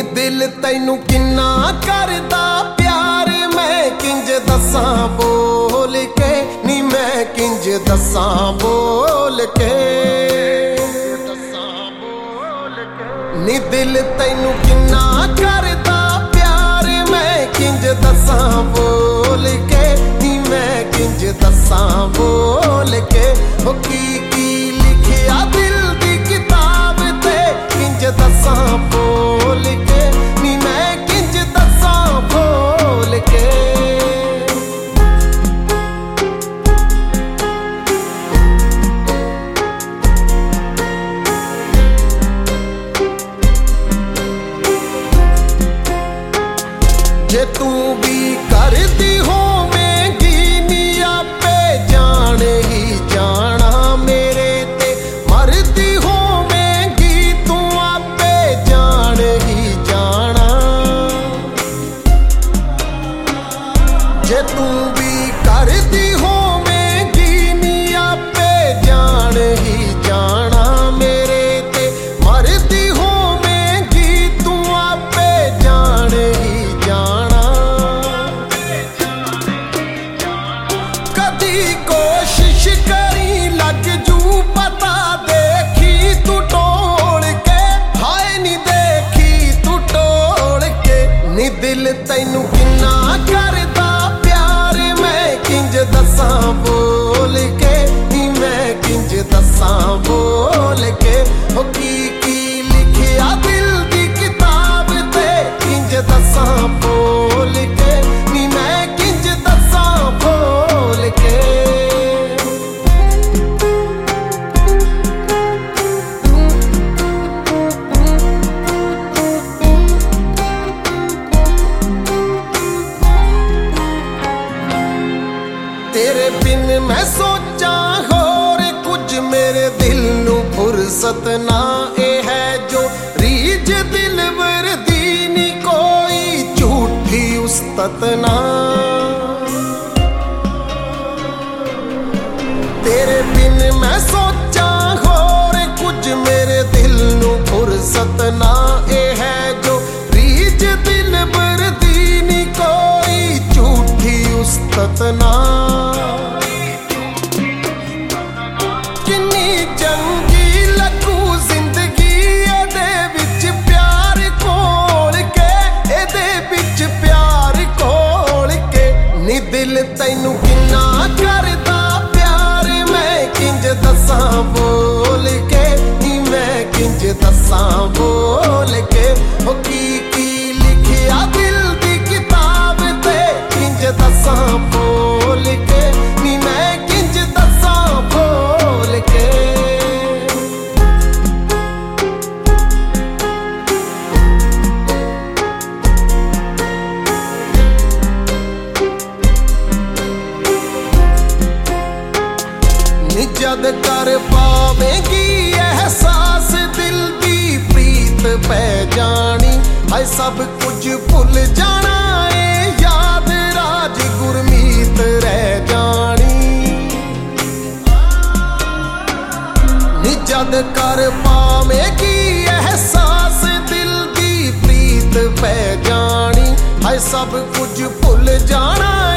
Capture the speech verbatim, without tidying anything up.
दिल तैनू किन्ना करदा प्यार मैं किंज दसां बोल के नी मैं किंज दसां बोल के नी दिल तैनू किन्ना करदा प्यार मैं किंज दसां बोल के नी मैं किंज दसां बोल के ओ की की लिखिया दिल दी किताब ते किंज दसां बोल के नी मैं किंज दसां बोल के जे तू भी करदी होवेगी नी आपे जान ही जाना मेरे ते मरदी होवेगी तू आपे जान ही जाना जे तू भी करदी होवेगी नी आपे जान ही जाना मेरे ते मरदी होवेगी तू आपे जान ही कोशिश करी लग जू पता देखी तू टोल के हाय नी देखी तू टोल के नी दिल तैनू किन्ना करदा प्यार मैं किंज दसां बोल के नी मैं किंज दसां बोल के ओ की की लिखिया दिल दी किताब ते किंज दसां बोल के नी मैं किंज दसां बोल के तेरे बिन मैं सोचा होर कुछ मेरे दिल नू फुर्सत ना ए है जो रीज दिल वरदी नी कोई झूठी उस्तत ना तेरे बिन मैं सोचा होर कुछ मेरे दिल नू फुर्सत ना ए है जो रीज दिल वरदी नी कोई झूठी उस्तत ना दिल तैनू किन्ना करदा प्यार मैं किंज दसां बोल के नी मैं किंज दसां बोल के ओ की की लिखिया दिल दी किताब ते किंज दसां बोल के नी मैं किंज दसां बोल के जद कर पावेगी एहसास दिल दी प्रीत पै जानी है सब कुछ भुल जाना है याद राज गुरमीत रह जानी जद कर पावेगी एहसास दिल दी प्रीत पै जानी है सब कुछ भुल जाना